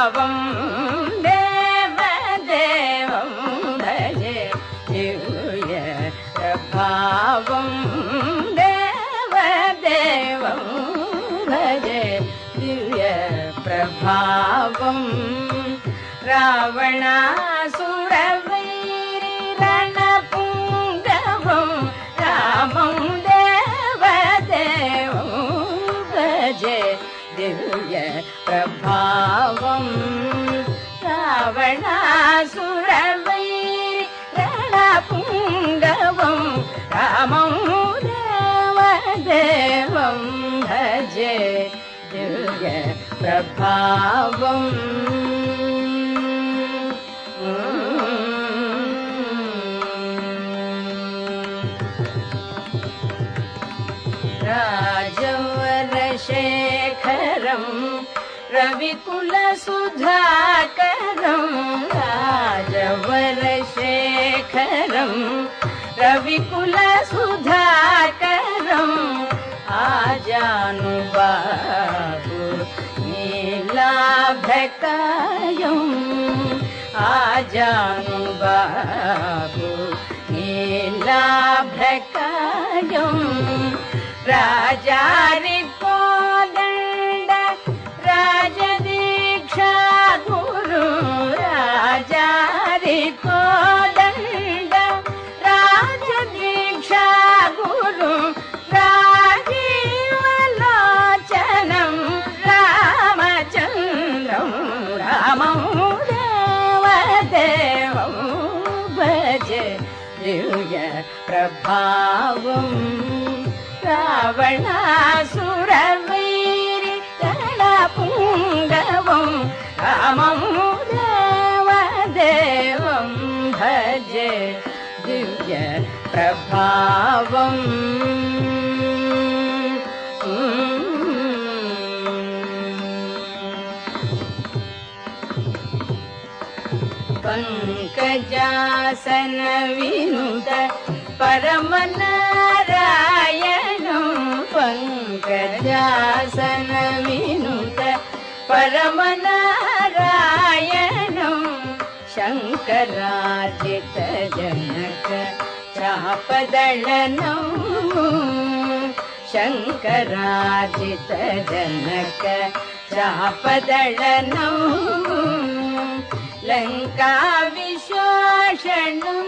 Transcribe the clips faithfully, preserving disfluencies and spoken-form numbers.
प्रभावं देवदेवं भजे दिव्य प्रभावं देवदेवं भजे दिव्य प्रभावं रावणासुरवैरिरणपुङ्गवं रामं देवदेवं भजे दिव्य प्रभावं रावणासुरवैरिरणपुङ्गवं रामं देवदेवं भजे दिव्य प्रभावं राजवरशेखरं रविकुलसुधाकरं राजवरशेखरं रविकुलसुधाकरम् आजानुबाहु नीलाभकायम् आजानुबाहु नीलाभकायम् राजारिकोदण्ड राजदीक्षा गुरु राजारिकोदण्ड राजदीक्षा गुरु राजीवलोचनं रामचन्द्रं रामं देवदेवं भजे दिव्य प्रभावं रावणासुरवैरिरणपुङ्गवं रामं देवदेवं भजे दिव्य प्रभावं पंकजासन विनुत परमनारायणं पंकजासन विनुत परमनारायणं शङ्करार्जित जनक चापदलनं शङ्करार्जित जनक चापदलनं लङ्का विशोषणं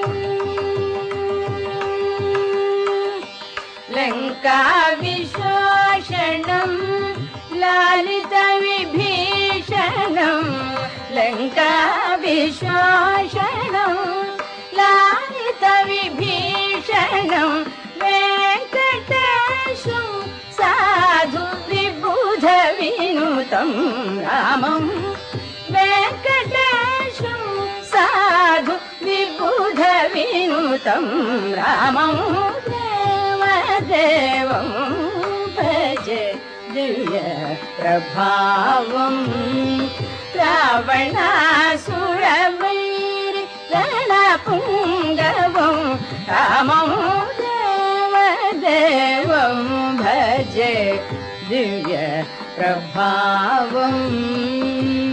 लङ्का विशोषणं लालित विभीषणं लङ्का विशोषणं लालित विभीषणं वेङ्कटेशं साधु विबुध विनुतं रामं वेङ्कटेशं साधु विबुध विनुतं रामं देवदेवं भजे दिव्य प्रभावं रावणासुरवैरिरणपुङ्गवं रामं देवदेवं भजे दिव्य प्रभावम्